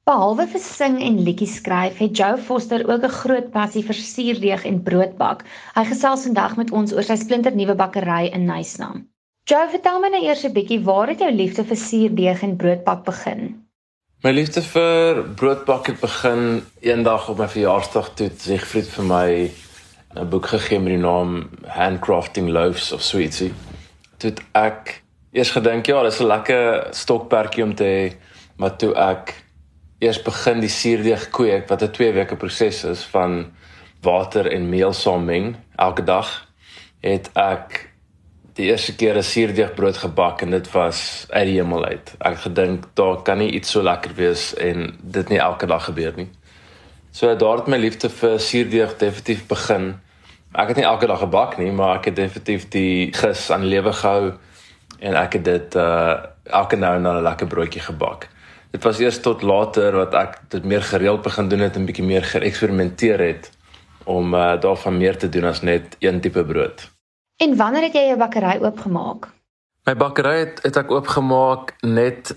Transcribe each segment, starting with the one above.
Behalwe vir sing en liedjies skryf, het Joe Foster ook 'n groot passie vir suurdeeg en broodbak. Hy gesels vandag met ons oor sy splinternuwe bakkery in Knysna. Joe, vertel my nou eers 'n bietjie, waar het jou liefde vir suurdeeg en broodbak begin? My liefde vir broodbak het begin eendag op my verjaarsdag toe Siegfried vir my 'n boek gegee met die naam Handcrafting Loaves of Sweetie. Toe het ek eers gedink, ja, dis 'n lekker stokperdjie om te hê, maar toe ek eers begin die suurdeeg kweek, wat 'n 2 weke proses is van water en meel saam elke dag, het ek die eerste keer 'n suurdeegbrood gebak en dit was uit die hemel uit. Ek het gedink, daar kan nie iets so lekker wees en dit nie elke dag gebeur nie. So daar het my liefde vir suurdeeg definitief begin. Ek het nie elke dag gebak nie, maar ek het definitief die gis aan die lewe gehou en ek het dit elke nou en dan 'n lekker broodjie gebak. Dit was eers tot later wat ek dit meer gereeld begin doen het en bietjie meer geëksperimenteer het om daarvan meer te doen as net een tipe brood. En wanneer het jy jou bakkery oopgemaak? My bakkery het ek oopgemaak net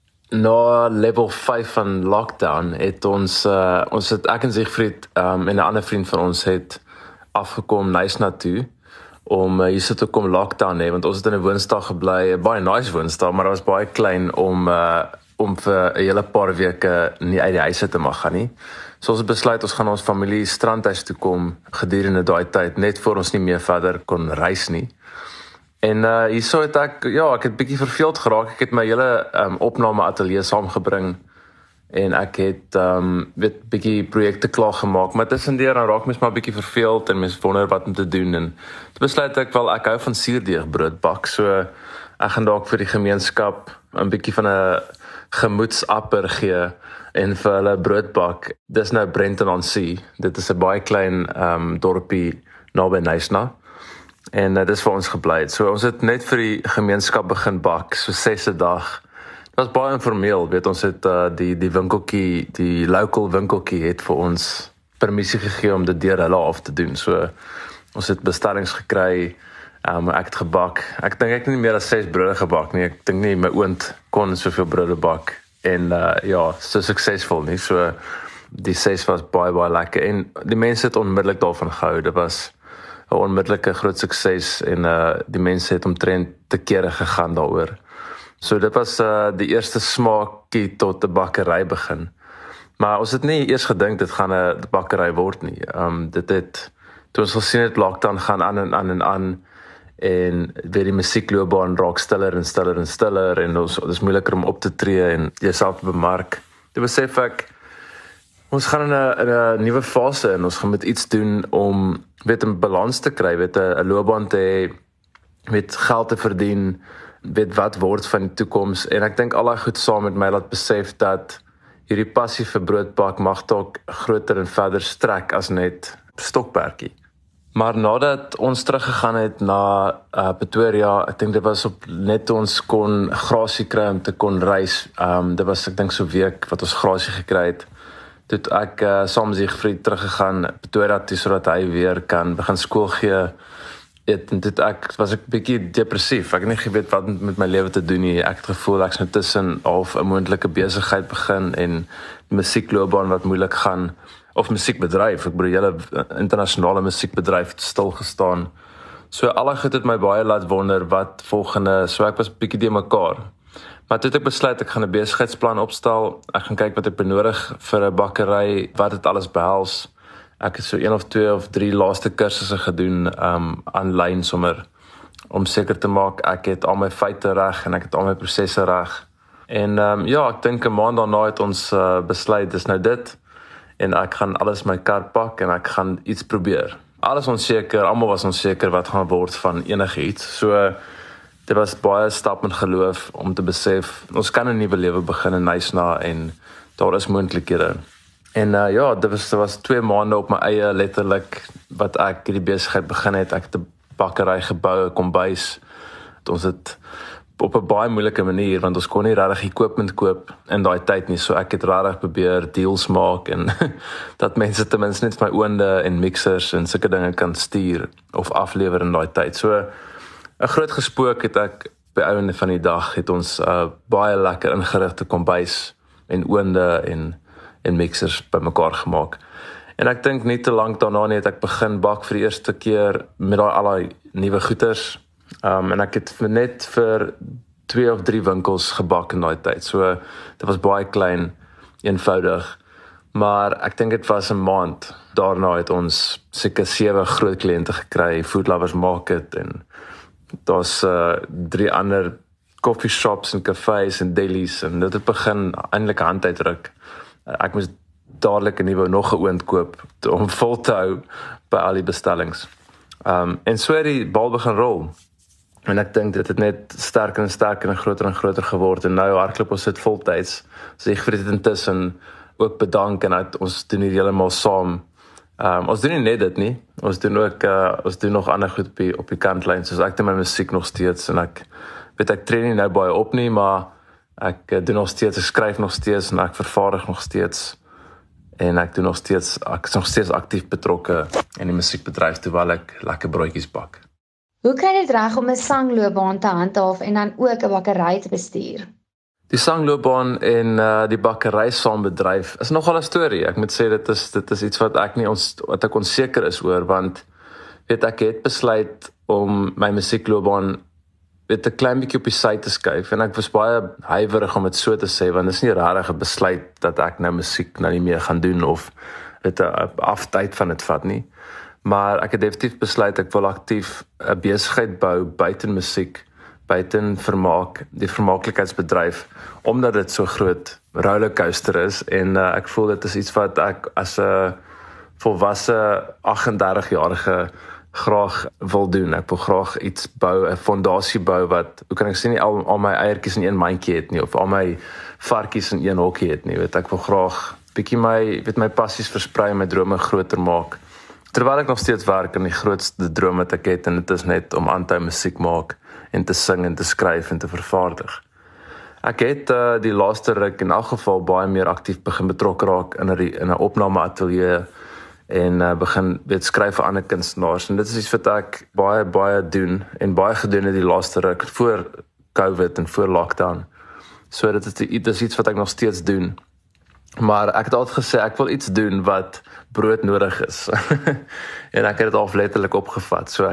na level 5 van lockdown. Het ons het ek en Siegfried en 'n ander vriend van ons het afgekom Knysna toe om hier so te kom lockdown hê, want ons het in 'n woonstel gebly, 'n baie nice woonstel, maar dit was baie klein om vir 'n hele paar weke nie uit die huis te mag gaan nie. So ons het besluit ons gaan ons familie strandhuis toe kom gedurende daai tyd, net voor ons nie meer verder kon reis nie. En hierso het ek het bietjie verveeld geraak. Ek het my hele opname ateljee saamgebring en ek het bietjie projekte klaar gemaak, maar tussendeur dan raak mens maar bietjie verveeld en mens wonder wat om te doen en toe besluit ek hou van suurdeegbrood bak, so ek gaan dalk vir die gemeenskap 'n bietjie van 'n gemoedsapper gee en vir hulle broodbak. Dis nou Brenton-on-Sea. Dit is 'n baie klein dorpie naby Knysna. En dis vir ons gebly. So ons het net vir die gemeenskap begin bak, so 6 'n dag. Dit was baie informeel, weet ons het die winkeltjie, die local winkeltjie het vir ons permissie gegee om dit deur hulle af te doen. So ons het bestellings gekry. Ek het gebak. Ek dink ek het nie meer as 6 brode gebak nie. Ek dink nie my oond kon soveel brode bak. En so suksesvol nie. So die 6 was baie lekker. En die mense het onmiddellik daarvan gehou. Dit was 'n onmiddellike groot sukses en die mense het omtrent te kere gegaan daaroor. So dit was die eerste smaakie tot 'n bakkery begin. Maar ons het nie eers gedink dit gaan 'n bakkery word nie. Toe ons gesien het lockdown gaan aan en weer die musiekloopbaan raak stiller en dit is moeiliker om op te tree en jouself te bemark. Toe besef ek, ons gaan in 'n nuwe fase en ons gaan met iets doen om 'n balans te kry, 'n loopbaan te hê, geld te verdien, wat word van die toekoms. En ek dink al daai goed saam met my laat besef dat hierdie passie vir broodbak mag dalk groter en verder strek as net stokperdjie. Maar nadat ons teruggegaan het na Pretoria, ek dink dit was op net ons kon grasie kry om te kon reis. Dit was ek dink so 'n week wat ons grasie gekry het. Toe het ek saam met Siegfried teruggegaan Pretoria toe sodat hy weer kan begin skool gee. En dit was ek bietjie depressief. Ek het nie geweet wat met my lewe te doen nie. Ek het gevoel ek's nou tussen half 'n moontlike besigheid begin en musiekloopbaan wat moeilik gaan. Of musiekbedryf, ek bedoel hele internasionale musiekbedryf het stil gestaan. So alle goed het my baie laat wonder wat volgende, so ek was bietjie de mekaar. Maar toe het ek besluit ek gaan 'n besigheidsplan opstel. Ek gaan kyk wat ek benodig vir 'n bakkery, wat dit alles behels. Ek het so 1 of 2 of 3 laaste kursusse gedoen aanlyn sommer om seker te maak ek het al my feite reg en ek het al my prosesse reg. En ek dink 'n maand daarna het ons besluit dis nou dit. En ek gaan alles my kar pak en ek gaan iets probeer. Alles onseker, almal was onseker wat gaan word van enigiets. So dit was baie stap met geloof om te besef ons kan 'n nuwe lewe begin in Knysna en daar is moontlikhede. En dit was 2 maande op my eie letterlik wat ek hierdie besigheid begin het. Ek het 'n bakkery gebou, 'n kombuis. Ons het op 'n baie moeilike manier want ons kon nie regtig equipment koop in daai tyd nie, so ek het regtig probeer deals maak en dat mense ten minste net my oonde en mixers en sulke dinge kan stuur of aflewer in daai tyd. So 'n groot gespook het ek by einde van die dag het ons baie lekker ingerigte kombuis en oonde en mixers bymekaar gemaak. En ek dink nie te lank daarna nie het ek begin bak vir die eerste keer met al daai nuwe goeders. En ek het net vir 2 of 3 winkels gebak in daai tyd. So dit was baie klein, eenvoudig. Maar ek dink dit was 'n maand. Daarna het ons seker 7 groot kliënte gekry, Food Lovers Market en daar's 3 ander coffee shops en cafés en delis en dit het begin eintlik hand uitdruk. Ek moes dadelik 'n nuwe nog 'n oond koop om vol te hou by al die bestellings. En so het die bal begin rol. En ek dink dit het net sterker en sterker en groter geword en nou hardloop ons dit voltyds. So ek vir dit intussen ook bedank en ons doen hier heeltemal saam. Ons doen nie net dit nie. Ons doen ook ons doen nog ander goed op die kantlyn. Soos ek doen my musiek nog steeds en ek tree nie nou baie op nie, maar ek doen nog steeds, ek skryf nog steeds en ek vervaardig nog steeds. En ek is nog steeds aktief betrokke in die musiekbedryf terwyl ek lekker broodjies bak. Hoe kry jy dit reg om 'n sangloopbaan te handhaaf en dan ook 'n bakkery te bestuur? Die sangloopbaan en die bakkery saam bedryf is nogal 'n storie. Ek moet sê dit is iets wat ek onseker is oor, want ek het besluit om my musiekloopbaan 'n klein bietjie op die sy te skuif en ek was baie huiwerig om dit so te sê, want dit is nie regtig 'n besluit dat ek nou musiek nou nie meer gaan doen of 'n aftyd van dit vat nie. Maar ek het definitief besluit ek wil aktief 'n besigheid bou buiten musiek, buiten vermaak, die vermaaklikheidsbedryf, omdat dit so groot rollercoaster is en ek voel dit is iets wat ek as 'n volwasse 38-jarige graag wil doen. Ek wil graag iets bou, 'n fondasie bou wat, hoe kan ek sê, nie al my eiertjies in een mandjie het nie of al my varkies in een hokkie het nie. Ek wil graag bietjie my passies versprei, my drome groter maak. Terwyl ek nog steeds werk aan die grootste droom wat ek het en dit is net om aan te musiek maak en te sing en te skryf en te vervaardig. Ek het die laaste ruk in elk geval baie meer aktief begin betrokke raak in 'n opnameateljee en begin skryf vir ander kunstenaars en dit is iets wat ek baie doen en baie gedoen het die laaste ruk voor COVID en voor lockdown. So dit is iets wat ek nog steeds doen. Maar ek het altyd gesê ek wil iets doen wat brood nodig is. En ek het dit al letterlik opgevat. So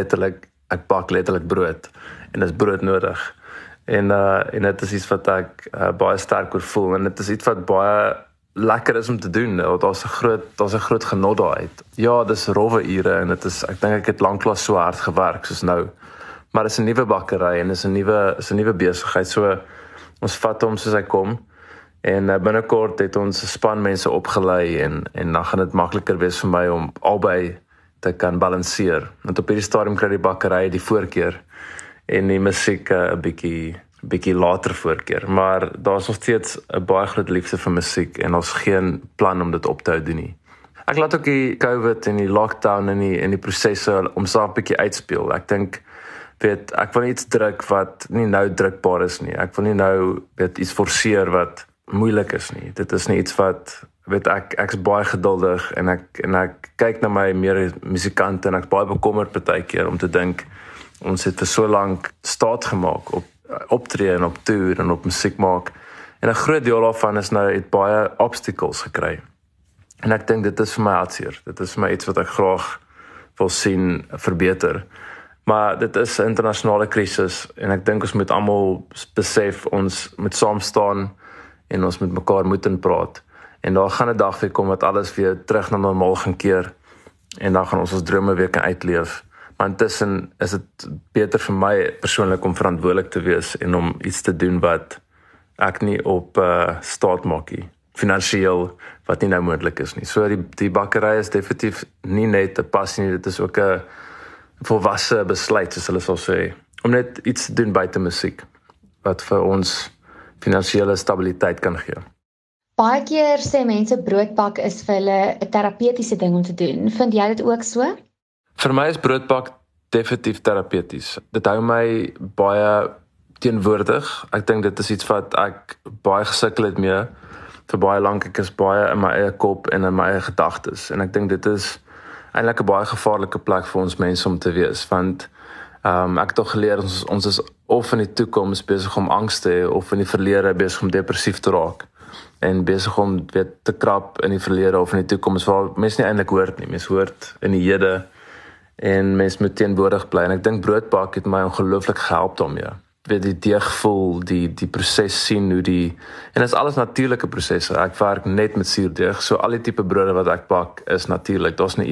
ek bak letterlik brood en dit is brood nodig. En dit is iets wat ek baie sterk oor voel en dit is iets wat baie lekker is om te doen. Daar's 'n groot genot daaruit. Ja, dis rowwe ure en ek dink ek het lanklaas so hard gewerk soos nou. Maar dit is 'n nuwe bakkery en dit is 'n nuwe besigheid. So ons vat hom soos hy kom. En binnekort het ons 'n span mense opgelei en dan gaan dit makliker wees vir my om albei te kan balanseer. Want op hierdie stadium kry die bakkery die voorkeur en die musiek 'n bietjie later voorkeur. Maar daar's nog steeds 'n baie groot liefde vir musiek en ons geen plan om dit op te hou doen nie. Ek laat ook die COVID en die lockdown en die prosesse omself bietjie uitspeel. Ek dink ek wil iets druk wat nie nou drukbaar is nie. Ek wil nie nou iets forceer wat moeilik is nie. Dit is nie iets wat ek is baie geduldig en ek kyk na my meer musikante en ek is baie bekommerd partykeer om te dink ons het vir so lank staat gemaak op optree en op toer en op musiek maak en 'n groot deel daarvan is nou het baie obstacles gekry. En ek dink dit is vir my hartseer. Dit is vir my iets wat ek graag wil sien verbeter. Maar dit is 'n internasionale krisis en ek dink ons moet almal besef ons moet saam staan en ons met mekaar moet praat. En daar gaan 'n dag weer kom wat alles weer terug na normaal gaan keer en dan gaan ons drome weer kan uitleef. Maar intussen is dit beter vir my persoonlik om verantwoordelik te wees en om iets te doen wat ek nie op staat maak nie, finansiëel wat nie nou moontlik is nie. So die bakkery is definitief nie net 'n passie nie, dit is ook 'n volwasse besluit soos hulle sal sê, om net iets te doen buite musiek wat vir ons finansiële stabiliteit kan gee. Baie keer sê mense broodbak is vir hulle 'n terapeutiese ding om te doen. Vind jy dit ook so? Vir my is broodbak definitief terapeuties. Dit hou my baie teenwoordig. Ek dink dit is iets wat ek baie gesukkel het mee vir baie lank. Ek is baie in my eie kop en in my eie gedagtes en ek dink dit is eintlik 'n baie gevaarlike plek vir ons mense om te wees, want ek het al geleer ons is of in die toekoms besig om angs te hê of in die verlede besig om depressief te raak. en besig om weer te krap in die verlede of in die toekoms waar mense nie eintlik hoort nie. Mense hoort in die hede en mense moet teenwoordig bly. En ek dink broodbak het my ongelooflik gehelp daarmee. Weet die deeg voel, die proses sien hoe die en dit is alles natuurlike prosesse. Ek werk net met suurdeeg, so al die tipe brode wat ek bak is natuurlik.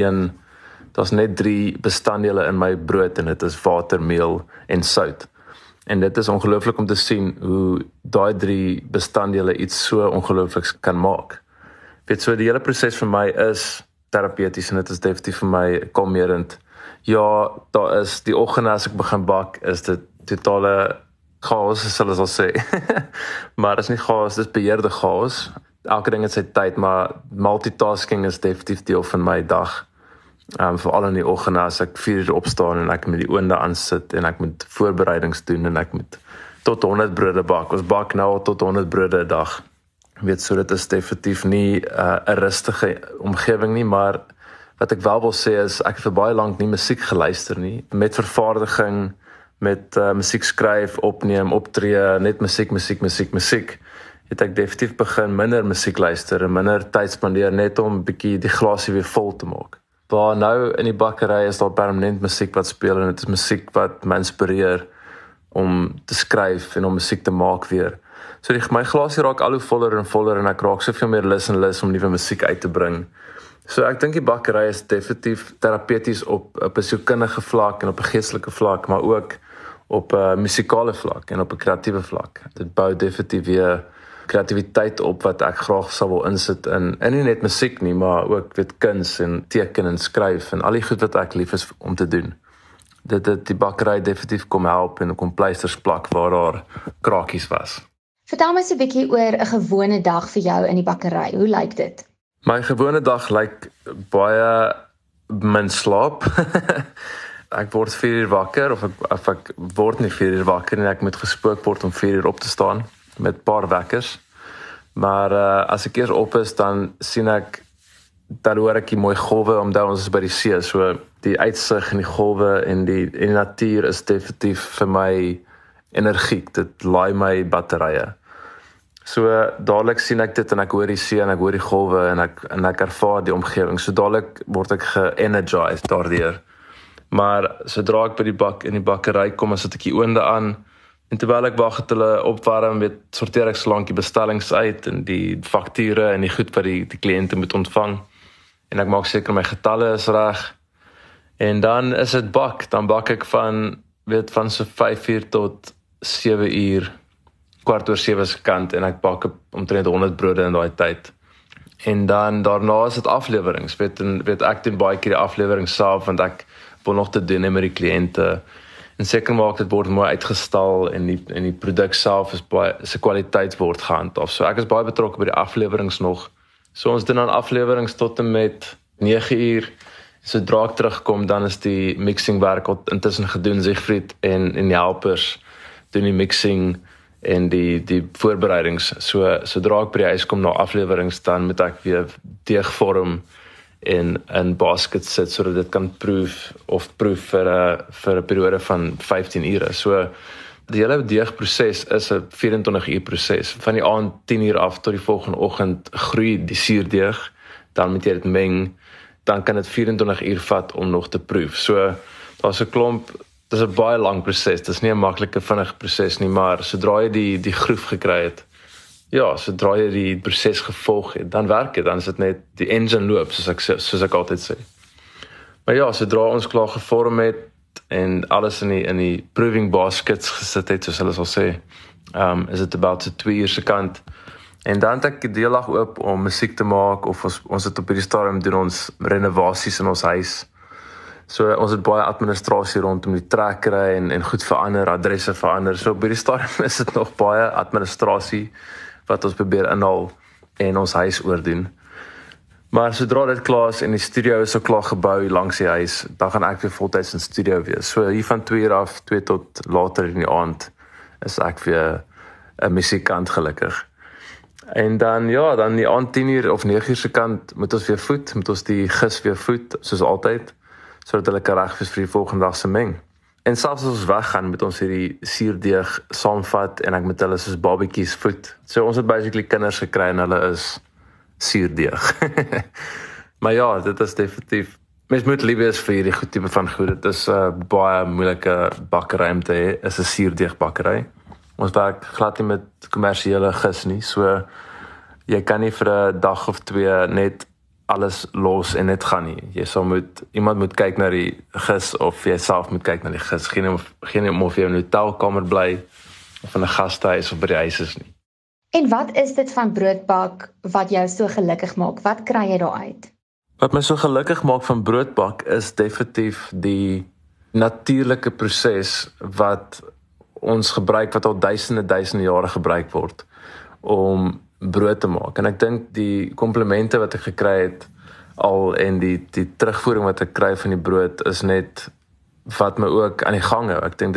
Daar's net 3 bestanddele in my brood en dit is water, meel en sout. En dit is ongelooflik om te sien hoe daai 3 bestanddele iets so ongeloofliks kan maak. Weet so die hele proses vir my is terapeuties en dit is definitief vir my kalmerend. Ja, daar is die oggende as ek begin bak, is dit totale chaos, sal ek sê. Maar is nie chaos, dis beheerde chaos. Elke ding het sy tyd, maar multitasking is definitief deel van my dag. Veral in die oggende as ek 4 uur opstaan en ek met die oonde aansit en ek moet voorbereidings doen en ek moet tot 100 brode bak. Ons bak nou al tot 100 brode 'n dag. Weet so dit is definitief nie 'n rustige omgewing nie, maar wat ek wel wil sê is ek het vir baie lank nie musiek geluister nie. Met vervaardiging, met musiek skryf, opneem, optree, net musiek, het ek definitief begin minder musiek luister en minder tyd spandeer net om 'n bietjie die glasie weer vol te maak. Waar nou in die bakkery is daar permanent musiek wat speel en dit is musiek wat my inspireer om te skryf en om musiek te maak weer. So my glasie raak al hoe voller en ek raak soveel meer lus om nuwe musiek uit te bring. So ek dink die bakkery is definitief terapeuties op 'n sielkundige vlak en op 'n geestelike vlak, maar ook op 'n musikale vlak en op 'n kreatiewe vlak. Dit bou definitief weer kreatiwiteit op wat ek graag sou wil insit in nie net musiek nie, maar ook weet kuns en teken en skryf en al die goed wat ek lief is om te doen. Dit die bakkery definitief kom help en kom pleisters plak waar daar krakies was. Vertel my so 'n bietjie oor 'n gewone dag vir jou in die bakkery. Hoe lyk dit? My gewone dag lyk baie min slaap. Ek word 4 uur wakker of ek word nie 4 uur wakker en ek moet gespook word om 4 uur op te staan met 'n paar wekkers. Maar as ek eers op is, dan sien ek, dan hoor ek die mooi golwe, omdat ons is by die see, so die uitsig en die golwe en die natuur is definitief vir my energiek. Dit laai my batterye. So dadelik sien ek dit en ek hoor die see en ek hoor die golwe en ek ervaar die omgewing. So dadelik word ek ge-energized daardeur. Maar sodra ek in die bakkery kom, as ek die oonde aan en terwyl ek wag dat hulle opwarm, sorteer ek solank die bestellings uit en die fakture en die goed wat die kliënte moet ontvang. En ek maak seker my getalle is reg. En dan is dit bak. Dan bak ek van so 5 uur tot 7 uur, 6:15 se kant en ek bak omtrent 100 brode in daai tyd. En dan daarna is dit aflewerings. Ek doen baie keer die aflewering self want ek wil nog te doen met die kliënte. En seker maak dit word mooi uitgestal en die produk self is baie se kwaliteit word gehandhaaf. So ek is baie betrokke by die aflewerings nog. So ons doen dan aflewerings tot en met 9 uur. Sodra ek terugkom, dan is die mixing werk intussen gedoen. Siegfried en die helpers doen die mixing en die voorbereidings. So sodra ek by die huis kom na aflewerings, dan moet ek weer deeg vorm en in baskets sit sodat dit kan proef vir 'n periode van 15 ure. So die hele deegproses is 'n 24 uur proses. Van die aand 10 uur af tot die volgende oggend groei die suurdeeg, dan moet jy dit meng, dan kan dit 24 uur vat om nog te proef. So daar's 'n klomp, dis 'n baie lang proses. Dis nie 'n maklike vinnige proses nie, maar sodra jy die groef gekry het, ja, sodra jy die proses gevolg het, dan werk dit, dan is dit net die engine loop, soos ek altyd sê. Maar ja, sodra ons klaar gevorm het en alles in die proving baskets gesit het, soos hulle sal sê, is dit about so 2 uur se kant. En dan het ek die hele dag oop om musiek te maak, of ons het op hierdie stadium doen ons renovasies in ons huis. So ons het baie administrasie rondom die trekkery en goed verander, adresse verander. So op hierdie stadium is dit nog baie administrasie wat ons probeer inhaal en ons huis oordoen. Maar sodra dit klaar is en die studio is so klaar gebou langs die huis, dan gaan ek weer voltyds in studio wees. So hier van 2 uur af, 2 tot later in die aand, is ek weer 'n musiekant gelukkig. En dan die aand 10 uur of 9 uur se kant moet ons weer moet ons die gis weer voed, soos altyd, sodat hulle kan reg wees vir die volgende dag se meng. En selfs as ons weggaan met ons hierdie suurdeeg saamvat en ek met hulle soos babatjies voed. So ons het basically kinders gekry en hulle is suurdeeg. Maar ja, dit is definitief. Mens moet lief wees vir hierdie goed tipe van goed. Dit is 'n baie moeilike bakkery om te hê, is 'n suurdeegbakkery. Ons werk glad nie met kommersiële gis nie, so jy kan nie vir 'n dag of 2 net alles los en net gaan nie. Iemand moet kyk na die gis of jy self moet kyk na die gis. Geen of jy in 'n hotelkamer bly of in 'n gastehuis of by die huis is nie. En wat is dit van broodbak wat jou so gelukkig maak? Wat kry jy daar uit? Wat my so gelukkig maak van broodbak is definitief die natuurlike proses wat ons gebruik, wat al duisende jare gebruik word om brood te maak. En ek dink die komplimente wat ek gekry het al en die terugvoering wat ek kry van die brood is net wat my ook aan die gang hou. Ek dink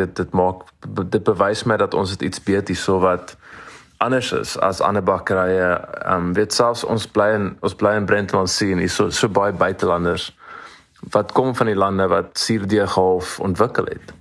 dit bewys my dat ons het iets beet hierso wat anders is as ander bakkerye. Weet selfs ons bly in Brentlandsea en hier so baie buitelanders wat kom van die lande wat suurdeeg half ontwikkel het.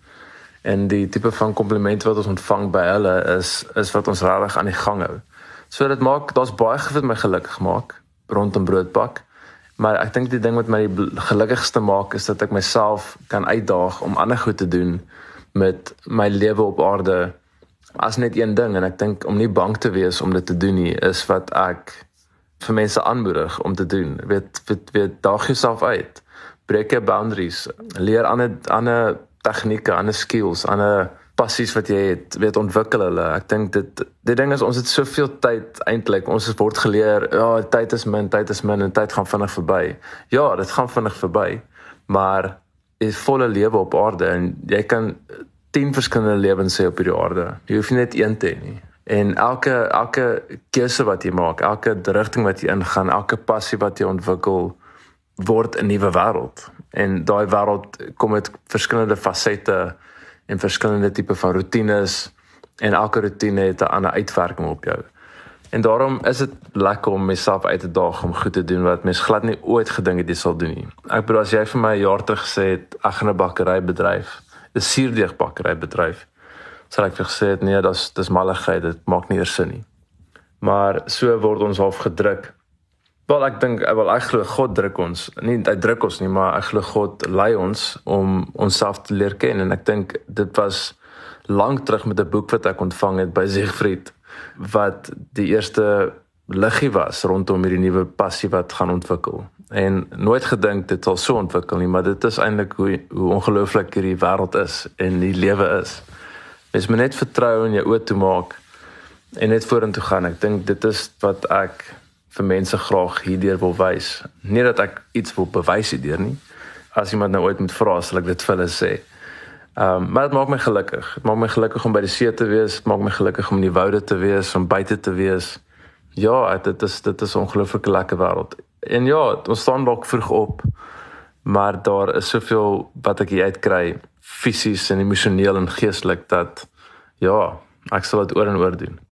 En die tipe van kompliment wat ons ontvang by hulle is wat ons regtig aan die gang hou. So dit maak, daar's baie wat my gelukkig maak rondom broodbak. Maar ek dink die ding wat my die gelukkigste maak is dat ek myself kan uitdaag om ander goed te doen met my lewe op aarde as net een ding. En ek dink om nie bang te wees om dit te doen nie is wat ek vir mense aanmoedig om te doen. Weet daag jouself uit. Breek jou boundaries. Leer ander tegnieke, ander skills, ander passies wat jy het, weet ontwikkel hulle. Ek dink die ding is ons het soveel tyd eintlik. Ons word geleer, ja, tyd is min en tyd gaan vinnig verby. Ja, dit gaan vinnig verby, maar is volle lewe op aarde en jy kan 10 verskillende lewens hê op hierdie aarde. Jy hoef nie net een te hê nie. En elke keuse wat jy maak, elke rigting wat jy ingaan, elke passie wat jy ontwikkel, word 'n nuwe wêreld. En daai wêreld kom met verskillende fasette en verskillende tipe van roetines en elke roetine het 'n ander uitwerking op jou. En daarom is dit lekker om myself uit te daag om goed te doen wat mens glad nie ooit gedink het jy sal doen nie. Ek bedoel as jy vir my 'n jaar terug gesê het ek gaan 'n bakkery bedryf, 'n suurdeegbakkery bedryf, sal ek vir gesê het nee, dis malligheid, dit maak nie eers sin nie. Maar so word ons half gedruk. Wel ek glo God druk ons. Nie hy druk ons nie, maar ek glo God lei ons om onsself te leer ken en ek dink dit was lank terug met 'n boek wat ek ontvang het by Siegfried wat die eerste liggie was rondom hierdie nuwe passie wat gaan ontwikkel. En nooit gedink dit sal so ontwikkel nie, maar dit is eintlik hoe ongelooflik hierdie wêreld is en die lewe is. Mens moet net vertrou en jou oë toemaak en net vorentoe gaan. Ek dink dit is wat ek vir mense graag hierdeur wil wys. Nie dat ek iets wil bewys hierdeur nie. As iemand nou ooit moet vra, sal ek dit vir hulle sê. Maar dit maak my gelukkig. Dit maak my gelukkig om by die see te wees, dit maak my gelukkig om in die woude te wees, om buite te wees. Ja, dit is 'n ongelooflike lekker wêreld. En ja, ons staan dalk vroeg op, maar daar is soveel wat ek hier uitkry, fisies en emosioneel en geestelik dat ja, ek sal dit oor en oor doen.